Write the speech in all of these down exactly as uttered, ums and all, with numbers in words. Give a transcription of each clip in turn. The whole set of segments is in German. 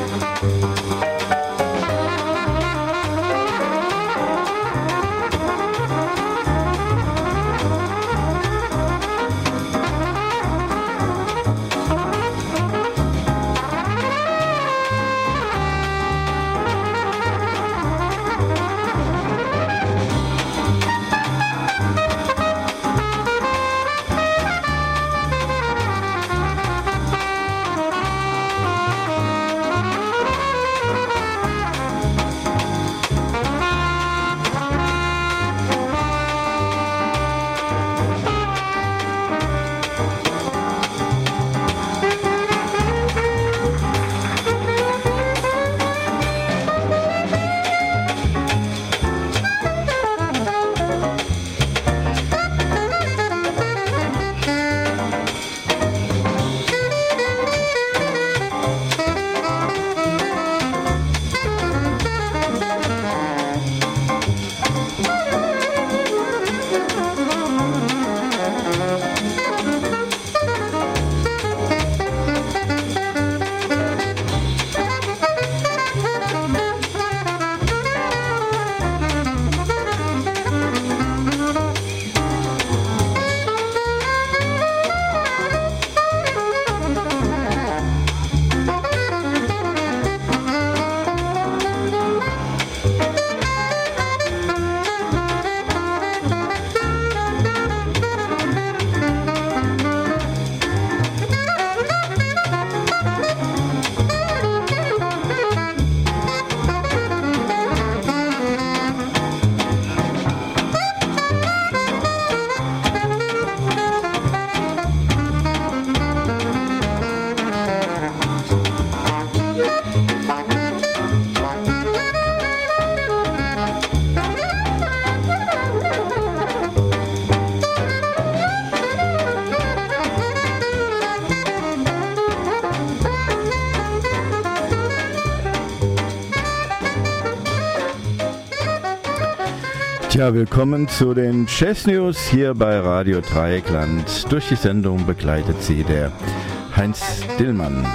Ja, willkommen zu den Jazz News hier bei Radio Dreieckland. Durch die Sendung begleitet sie der Heinz Dillmann.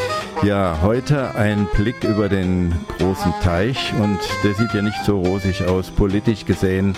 Ja, heute ein Blick über den großen Teich und der sieht ja nicht so rosig aus, politisch gesehen.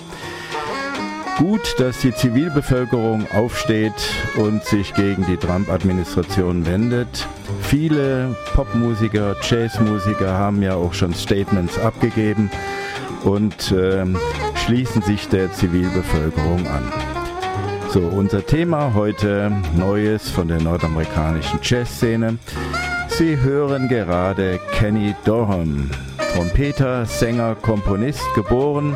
Gut, dass die Zivilbevölkerung aufsteht und sich gegen die Trump-Administration wendet. Viele Popmusiker, Jazzmusiker haben ja auch schon Statements abgegeben und äh, schließen sich der Zivilbevölkerung an. So, unser Thema heute, Neues von der nordamerikanischen Jazzszene. Sie hören gerade Kenny Dorham, Trompeter, Sänger, Komponist, geboren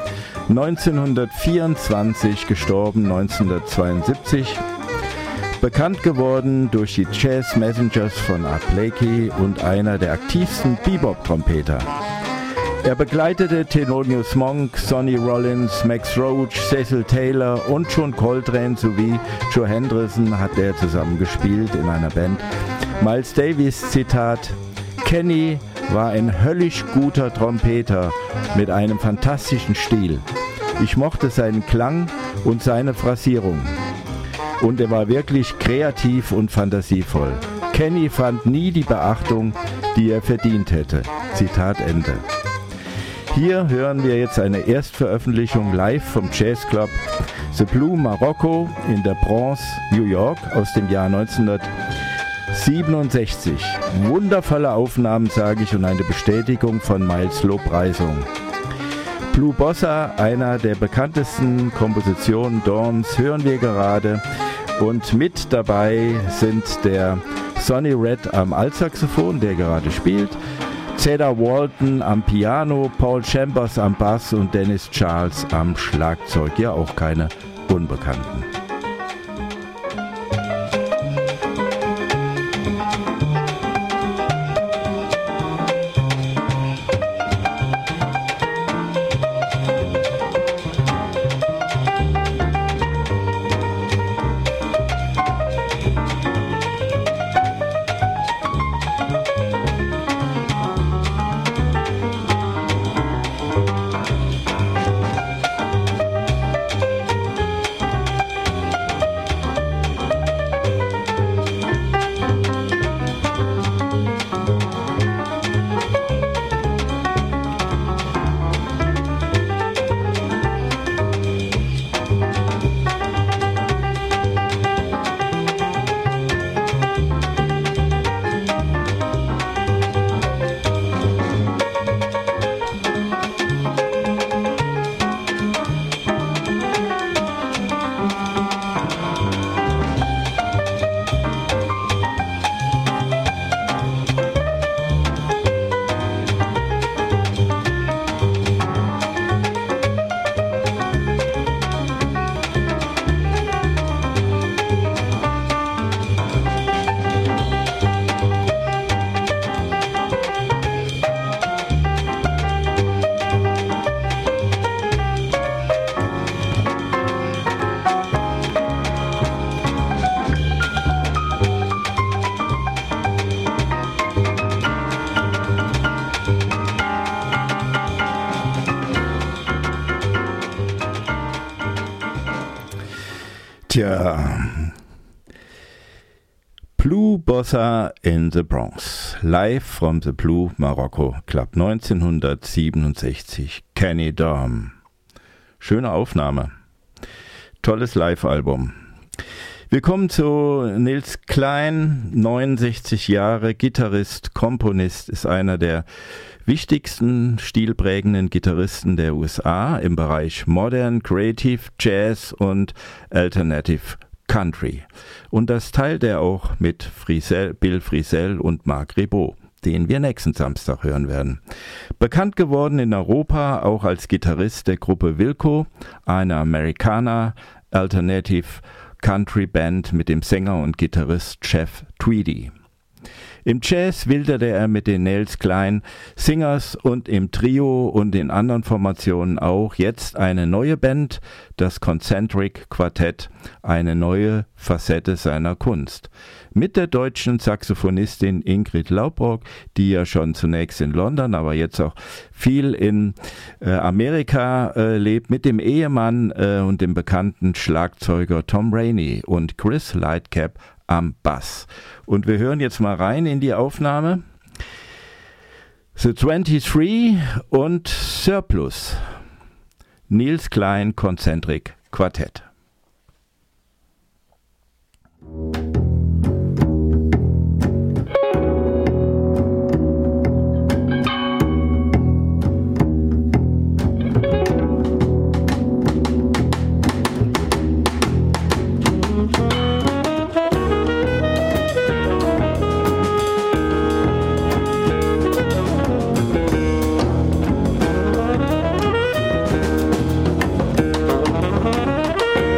neunzehnhundertvierundzwanzig, gestorben neunzehnhundertzweiundsiebzig. Bekannt geworden durch die Jazz Messengers von Art Blakey und einer der aktivsten Bebop-Trompeter. Er begleitete Thelonious Monk, Sonny Rollins, Max Roach, Cecil Taylor und John Coltrane sowie Joe Henderson hat er zusammengespielt in einer Band. Miles Davis, Zitat: Kenny war ein höllisch guter Trompeter mit einem fantastischen Stil. Ich mochte seinen Klang und seine Phrasierung. Und er war wirklich kreativ und fantasievoll. Kenny fand nie die Beachtung, die er verdient hätte. Zitat Ende. Hier hören wir jetzt eine Erstveröffentlichung live vom Jazzclub The Blue Marocco in der Bronx, New York aus dem Jahr neunzehnhundertsiebenundsechzig. Wundervolle Aufnahmen, sage ich, und eine Bestätigung von Miles' Lobpreisung. Blue Bossa, einer der bekanntesten Kompositionen Dorhams, hören wir gerade. Und mit dabei sind der Sonny Red am Altsaxophon, der gerade spielt, Cedar Walton am Piano, Paul Chambers am Bass und Dennis Charles am Schlagzeug. Ja, auch keine Unbekannten. Tja, Blue Bossa in the Bronx, live from the Blue Morocco Club neunzehnhundertsiebenundsechzig, Kenny Dorham. Schöne Aufnahme, tolles Live-Album. Wir kommen zu Nils Cline, neunundsechzig Jahre, Gitarrist, Komponist, ist einer der wichtigsten stilprägenden Gitarristen der U S A im Bereich Modern, Creative, Jazz und Alternative Country. Und das teilt er auch mit Frisell, Bill Frisell und Marc Ribot, den wir nächsten Samstag hören werden. Bekannt geworden in Europa auch als Gitarrist der Gruppe Wilco, einer Amerikaner Alternative Country Band mit dem Sänger und Gitarrist Jeff Tweedy. Im Jazz wilderte er mit den Nils Cline Singers und im Trio und in anderen Formationen auch. Jetzt eine neue Band, das Concentric Quartett, eine neue Facette seiner Kunst. Mit der deutschen Saxophonistin Ingrid Laubrock, die ja schon zunächst in London, aber jetzt auch viel in äh, Amerika äh, lebt, mit dem Ehemann äh, und dem bekannten Schlagzeuger Tom Rainey und Chris Lightcap am Bass. Und wir hören jetzt mal rein in die Aufnahme. The twenty-three und Surplus. Nils Cline Concentric Quartett. Thank you.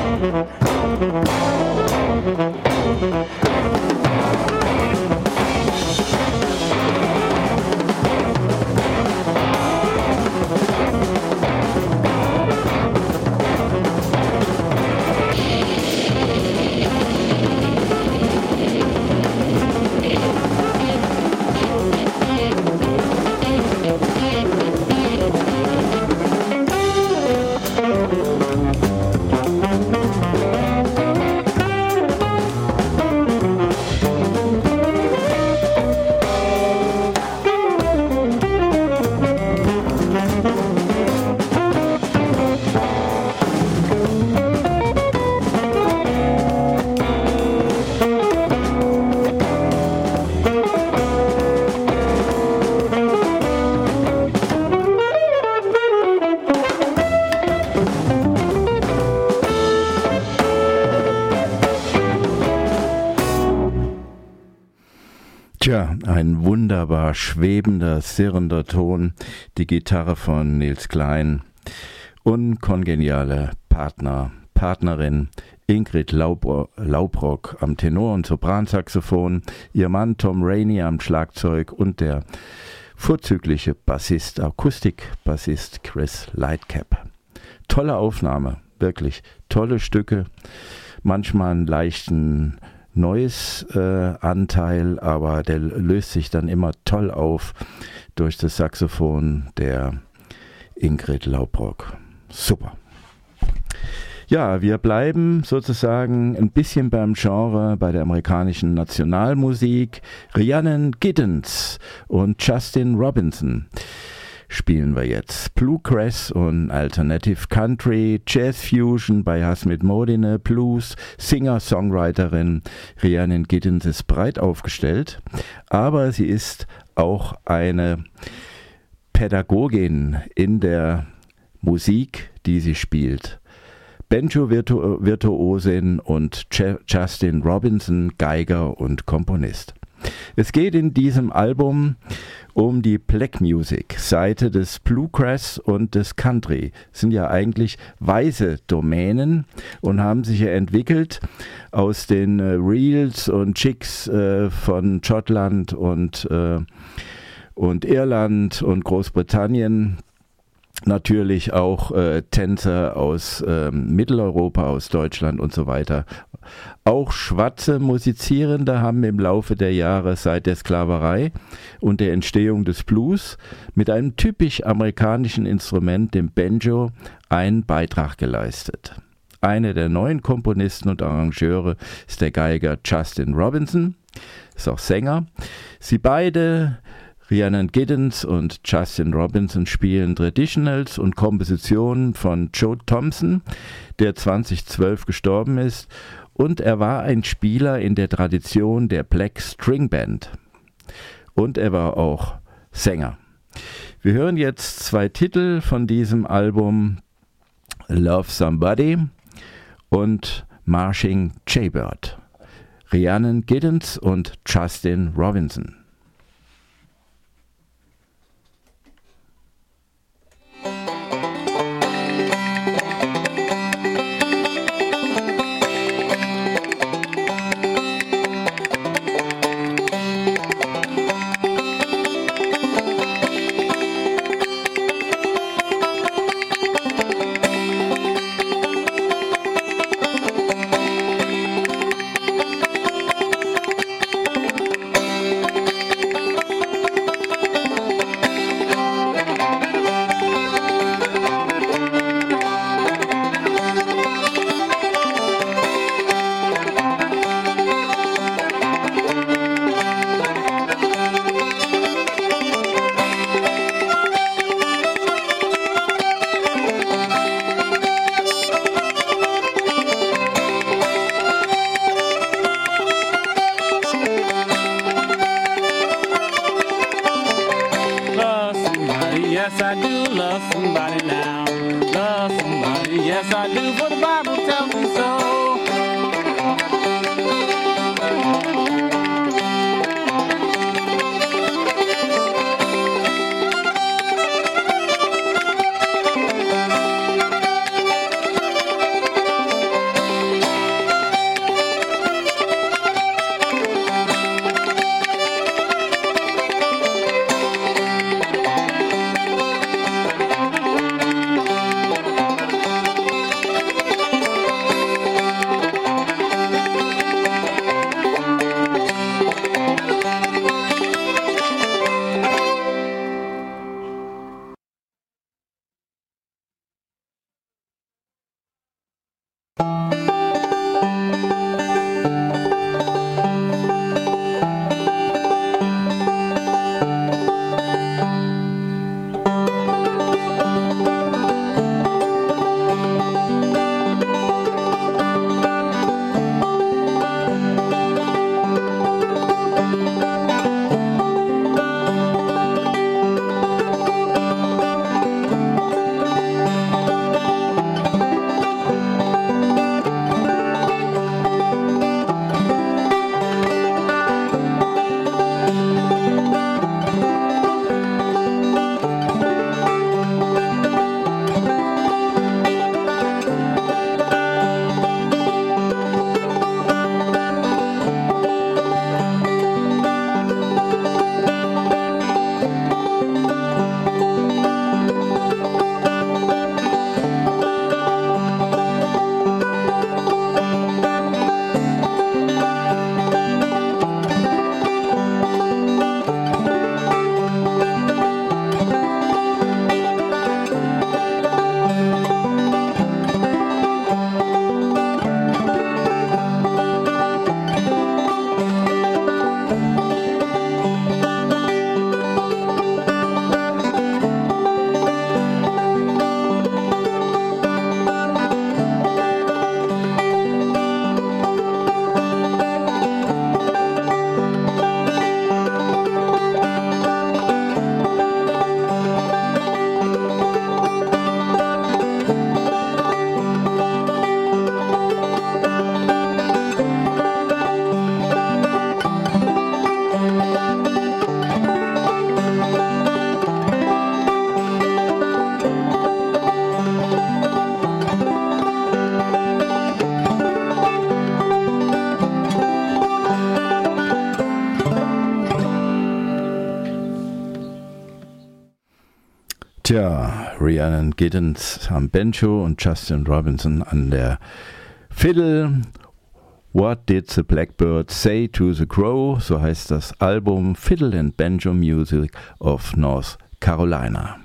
Tja, ein wunderbar schwebender, sirrender Ton, die Gitarre von Nils Klein, unkongeniale Partner, Partnerin Ingrid Laub- Laubrock am Tenor- und Sopransaxophon, ihr Mann Tom Rainey am Schlagzeug und der vorzügliche Bassist, Akustikbassist Chris Lightcap. Tolle Aufnahme, wirklich tolle Stücke, manchmal einen leichten Noise-Anteil, äh, aber der löst sich dann immer toll auf durch das Saxophon der Ingrid Laubrock. Super. Ja, wir bleiben sozusagen ein bisschen beim Genre, bei der amerikanischen Nationalmusik. Rhiannon Giddens und Justin Robinson spielen wir jetzt. Bluegrass und Alternative Country, Jazz Fusion bei Hasmit Modine, Blues, Singer-Songwriterin. Rhiannon Giddens ist breit aufgestellt, aber sie ist auch eine Pädagogin in der Musik, die sie spielt. Banjo-Virtuosin und Justin Robinson, Geiger und Komponist. Es geht in diesem Album um die Black Music Seite des Bluegrass und des Country. Das sind ja eigentlich weiße Domänen und haben sich ja entwickelt aus den äh, Reels und Chicks äh, von Schottland und, äh, und Irland und Großbritannien. Natürlich auch äh, Tänzer aus äh, Mitteleuropa, aus Deutschland und so weiter. Auch schwarze Musizierende haben im Laufe der Jahre seit der Sklaverei und der Entstehung des Blues mit einem typisch amerikanischen Instrument, dem Banjo, einen Beitrag geleistet. Einer der neuen Komponisten und Arrangeure ist der Geiger Justin Robinson, ist auch Sänger. Sie beide, Rhiannon Giddens und Justin Robinson, spielen Traditionals und Kompositionen von Joe Thompson, der zweitausendzwölf gestorben ist, und er war ein Spieler in der Tradition der Black String Band. Und er war auch Sänger. Wir hören jetzt zwei Titel von diesem Album, Love Somebody und Marching Jaybird. Rhiannon Giddens und Justin Robinson. Thank you. Tja, Rhiannon Giddens am Banjo und Justin Robinson an der Fiddle. What Did the Blackbird Say to the Crow? So heißt das Album Fiddle and Banjo Music of North Carolina.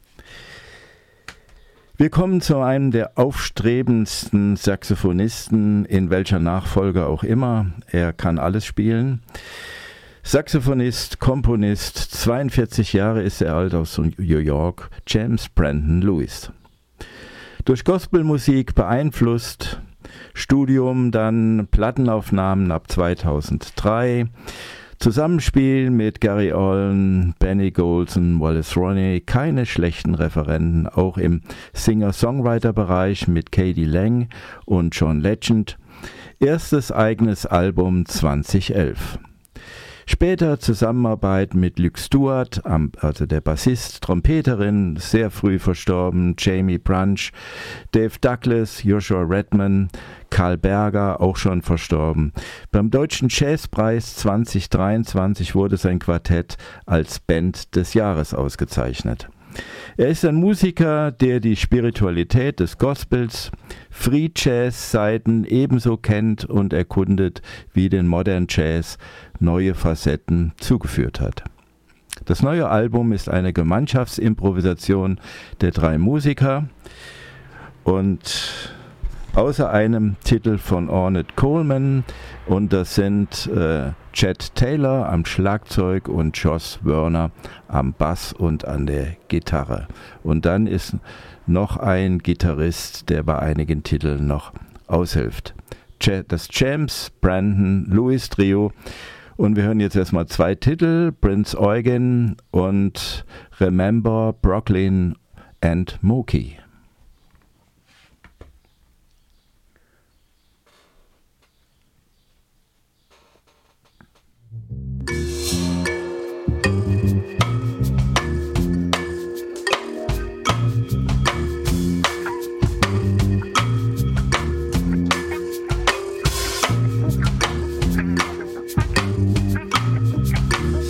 Wir kommen zu einem der aufstrebendsten Saxophonisten, in welcher Nachfolge auch immer. Er kann alles spielen. Saxophonist, Komponist, zweiundvierzig Jahre ist er alt, aus New York, James Brandon Lewis. Durch Gospelmusik beeinflusst, Studium, dann Plattenaufnahmen ab zweitausenddrei, Zusammenspiel mit Gary Allen, Benny Golson, Wallace Roney, keine schlechten Referenten, auch im Singer-Songwriter-Bereich mit Katie Lang und John Legend. Erstes eigenes Album zweitausendelf. Später Zusammenarbeit mit Luke Stewart, also der Bassist, Trompeterin, sehr früh verstorben, Jamie Brunch, Dave Douglas, Joshua Redman, Karl Berger, auch schon verstorben. Beim Deutschen Jazzpreis zweitausenddreiundzwanzig wurde sein Quartett als Band des Jahres ausgezeichnet. Er ist ein Musiker, der die Spiritualität des Gospels, Free Jazz Seiten ebenso kennt und erkundet wie den Modern Jazz neue Facetten zugeführt hat. Das neue Album ist eine Gemeinschaftsimprovisation der drei Musiker und außer einem Titel von Ornette Coleman, und das sind äh, Chet Taylor am Schlagzeug und Joss Werner am Bass und an der Gitarre. Und dann ist noch ein Gitarrist, der bei einigen Titeln noch aushilft. Das James Brandon Lewis Trio. Und wir hören jetzt erstmal zwei Titel, Prince Eugen und Remember Brooklyn and Mookie.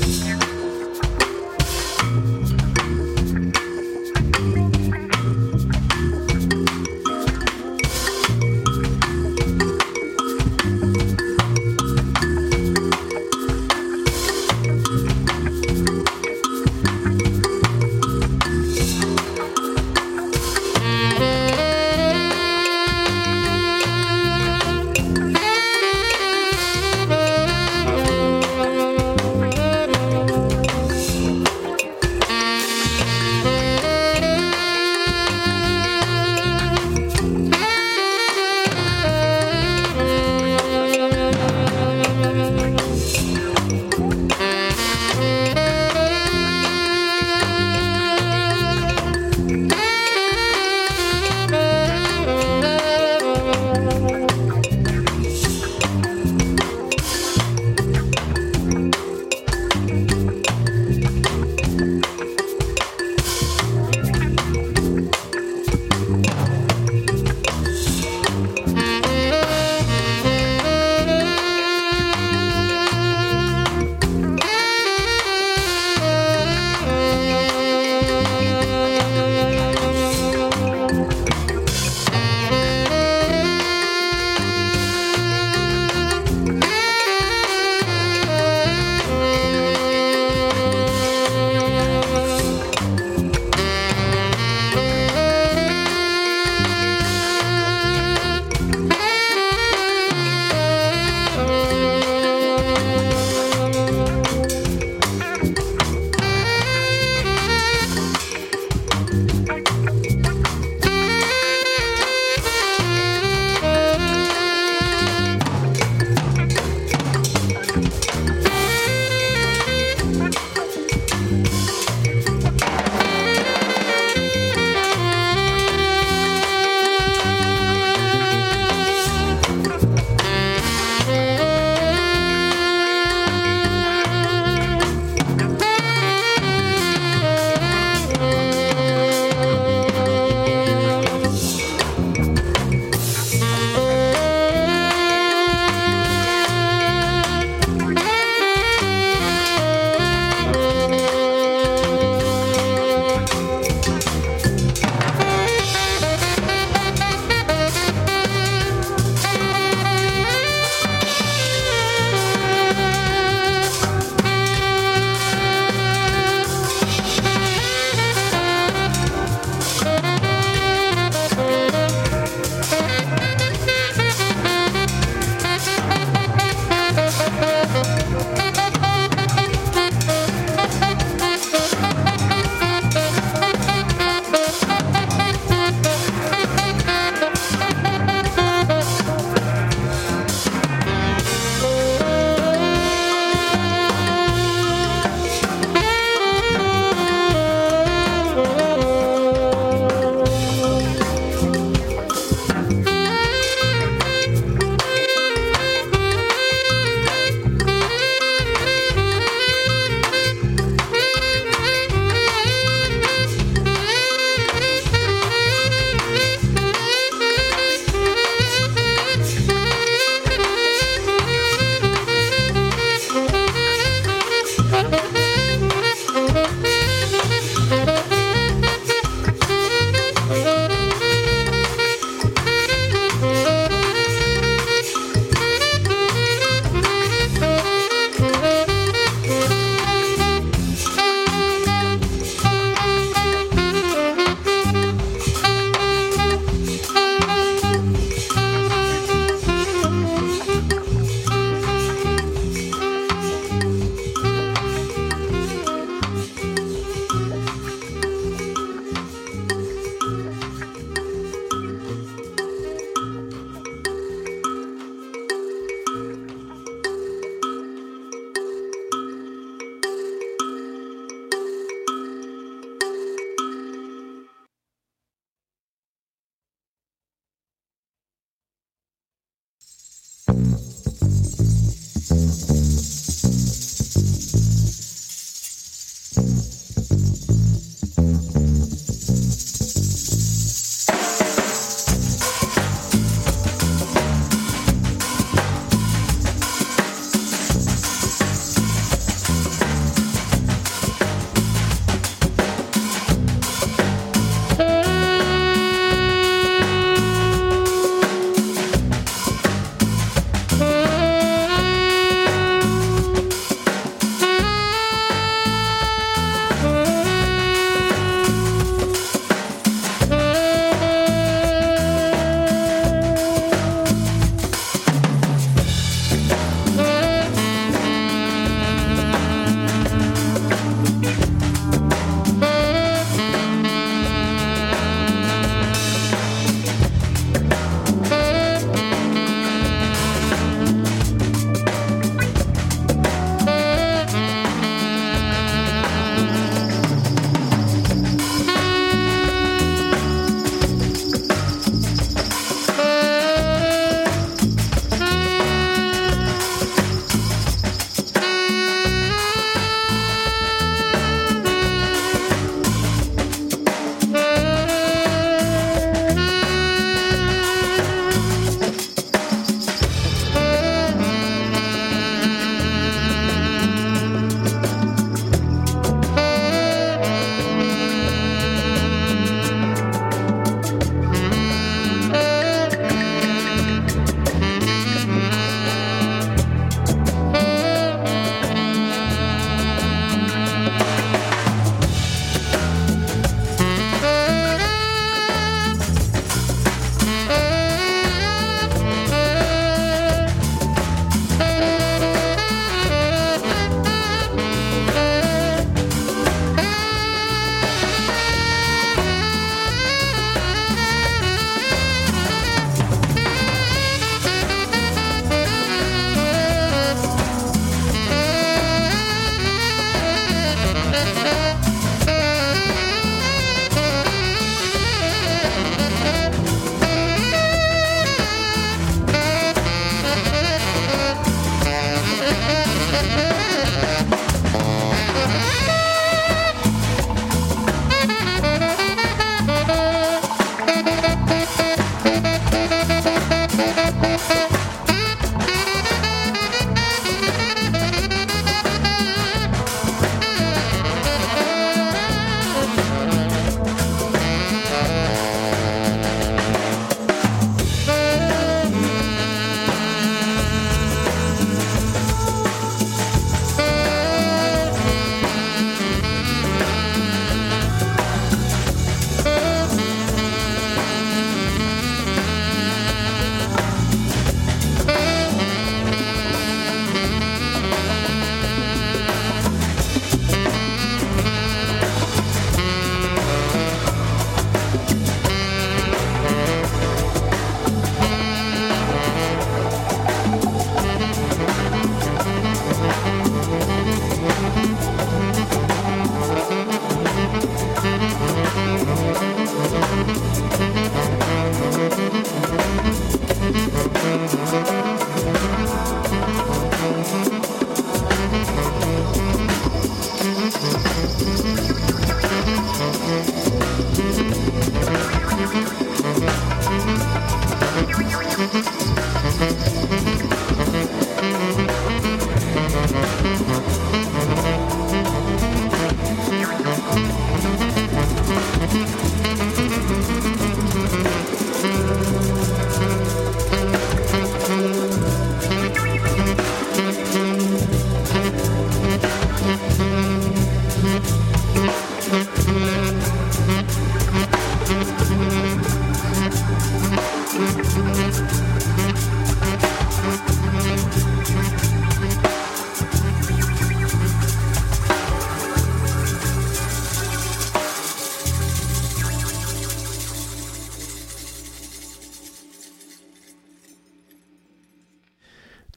Thank you.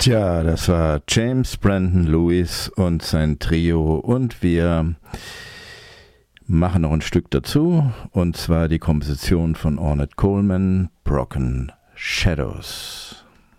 Tja, das war James Brandon Lewis und sein Trio und wir machen noch ein Stück dazu und zwar die Komposition von Ornette Coleman, Broken Shadows.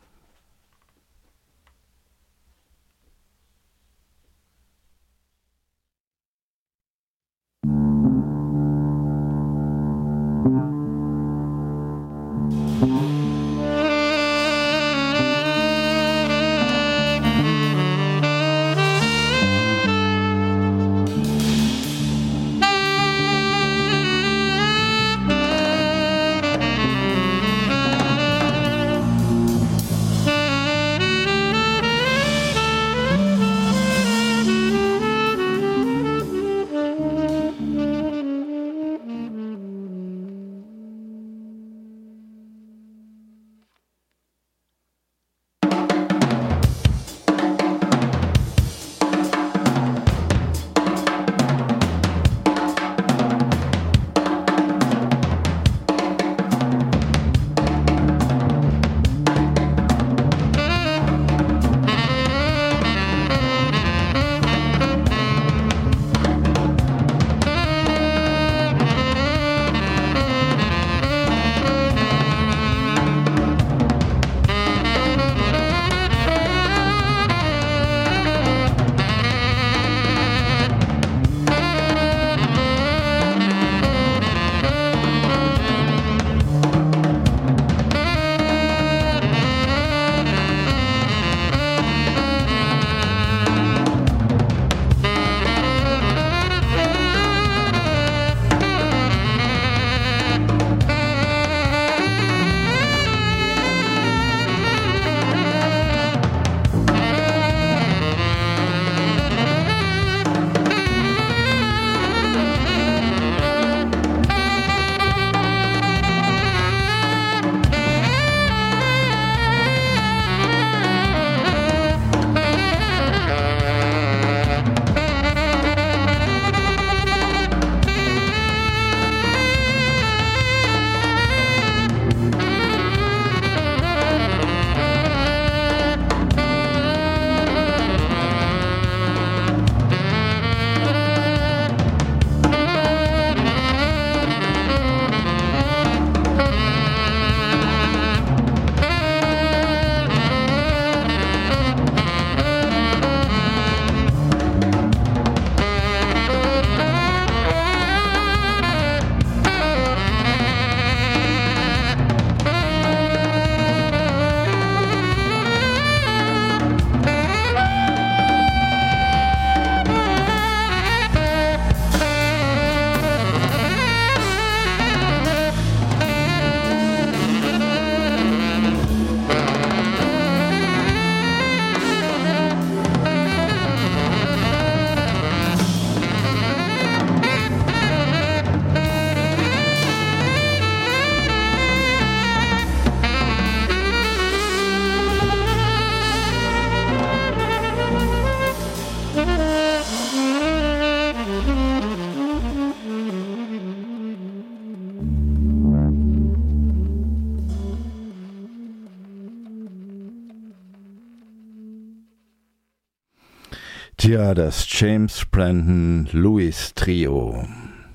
Tja, das James Brandon Lewis Trio.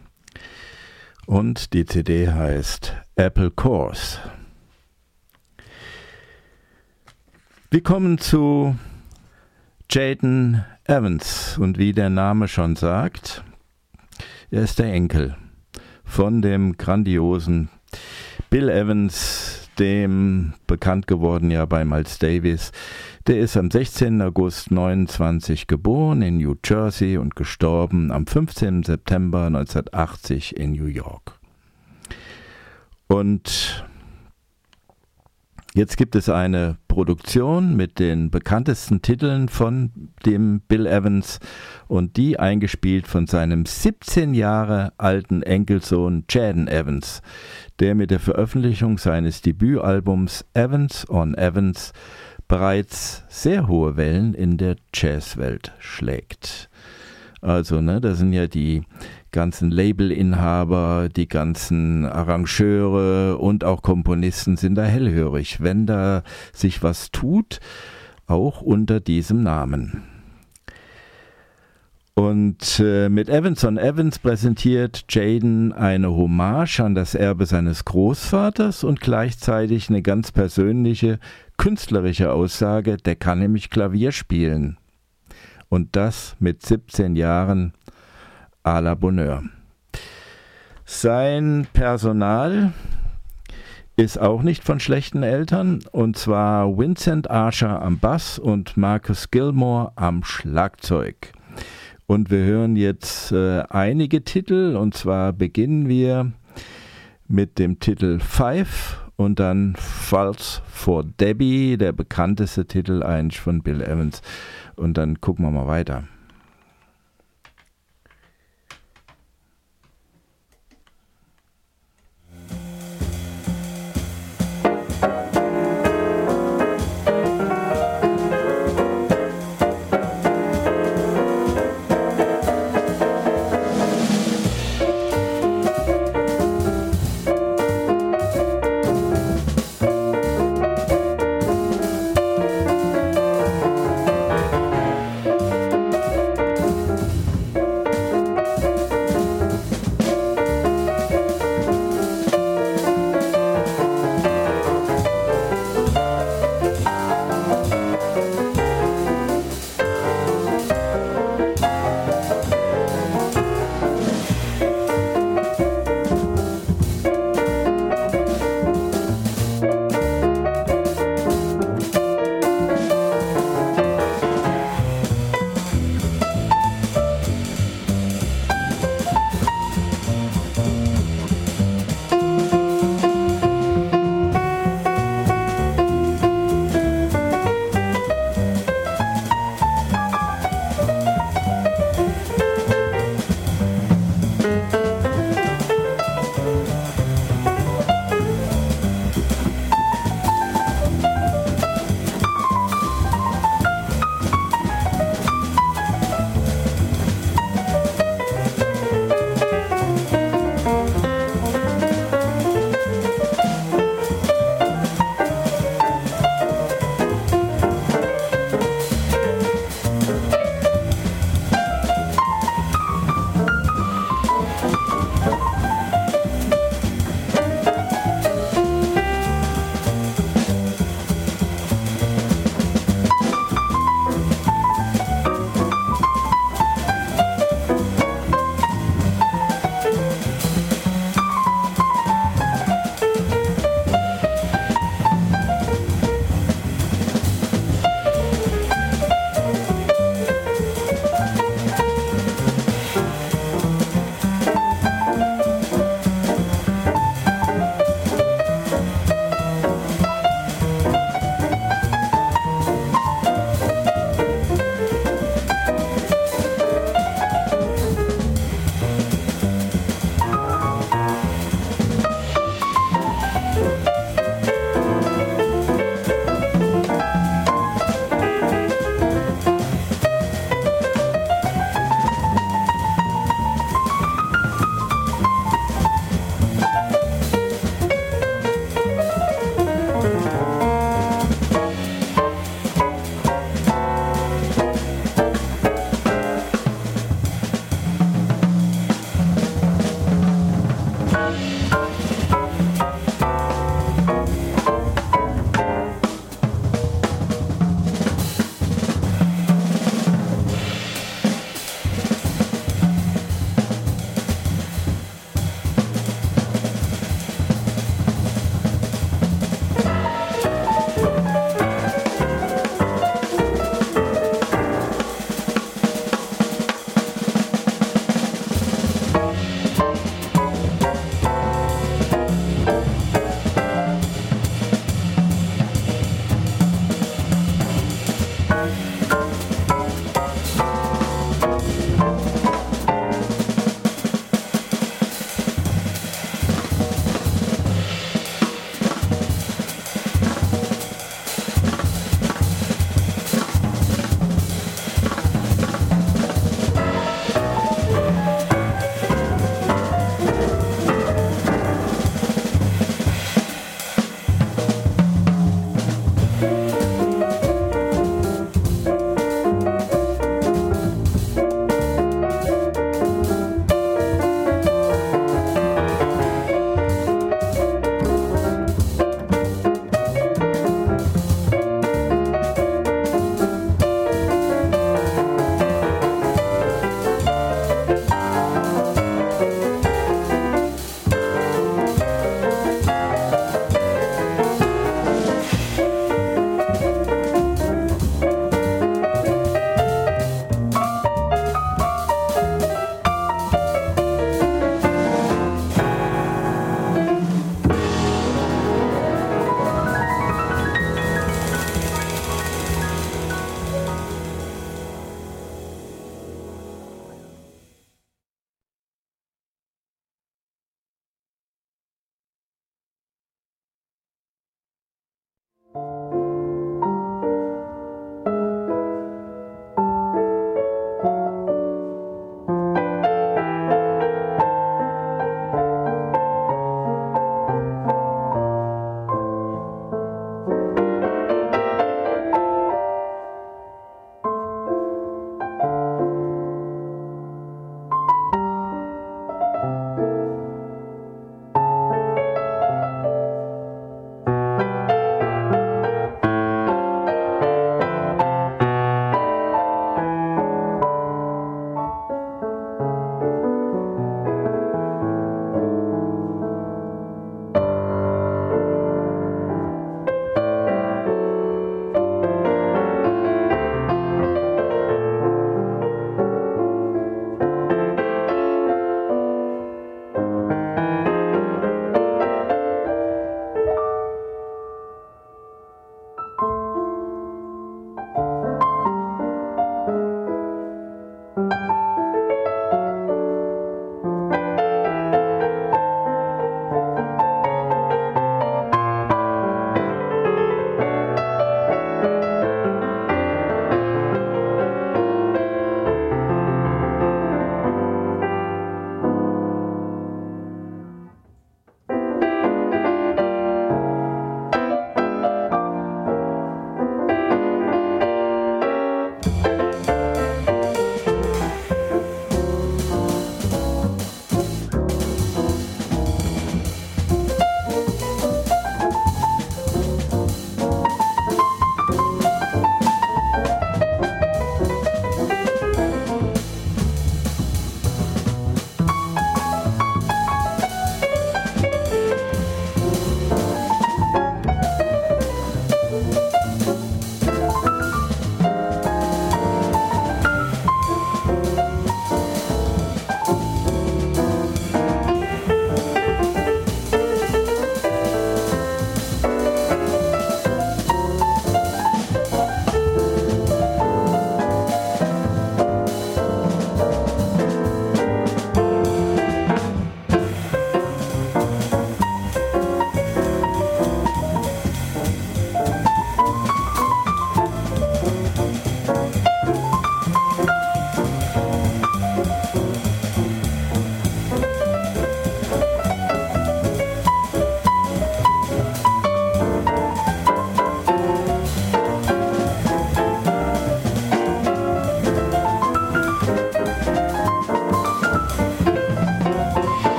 Und die C D heißt Apple Course. Wir kommen zu Jayden Evans und wie der Name schon sagt, er ist der Enkel von dem grandiosen Bill Evans, dem bekannt geworden ja bei Miles Davis. Der ist am sechzehnten August neunundzwanzig geboren in New Jersey und gestorben am fünfzehnten September neunzehnhundertachtzig in New York. Und jetzt gibt es eine Produktion mit den bekanntesten Titeln von dem Bill Evans und die eingespielt von seinem siebzehn Jahre alten Enkelsohn Jayden Evans, der mit der Veröffentlichung seines Debütalbums Evans on Evans bereits sehr hohe Wellen in der Jazzwelt schlägt. Also, ne, da sind ja die ganzen Labelinhaber, die ganzen Arrangeure und auch Komponisten sind da hellhörig. Wenn da sich was tut auch unter diesem Namen. Und äh, mit Evans on Evans präsentiert Jaden eine Hommage an das Erbe seines Großvaters und gleichzeitig eine ganz persönliche, künstlerische Aussage, der kann nämlich Klavier spielen. Und das mit siebzehn Jahren à la Bonheur. Sein Personal ist auch nicht von schlechten Eltern, und zwar Vincent Archer am Bass und Marcus Gilmore am Schlagzeug. Und wir hören jetzt äh, einige Titel, und zwar beginnen wir mit dem Titel Five und dann Falls for Debbie, der bekannteste Titel eigentlich von Bill Evans. Und dann gucken wir mal weiter.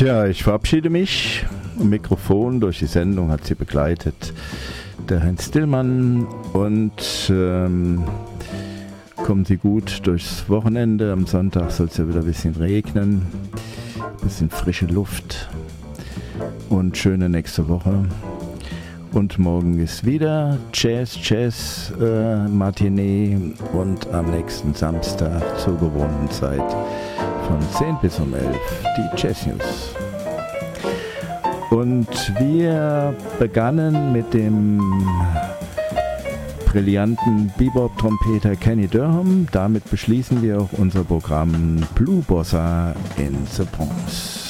Tja, ich verabschiede mich. Am Mikrofon durch die Sendung hat sie begleitet der Heinz Dillmann und ähm, kommen Sie gut durchs Wochenende. Am Sonntag soll es ja wieder ein bisschen regnen, ein bisschen frische Luft und schöne nächste Woche. Und morgen ist wieder Jazz, Jazz, äh, Matinee und am nächsten Samstag zur gewohnten Zeit von zehn bis um elf die Jazz News. Und wir begannen mit dem brillanten Bebop-Trompeter Kenny Durham. Damit beschließen wir auch unser Programm Blue Bossa in the Bronx.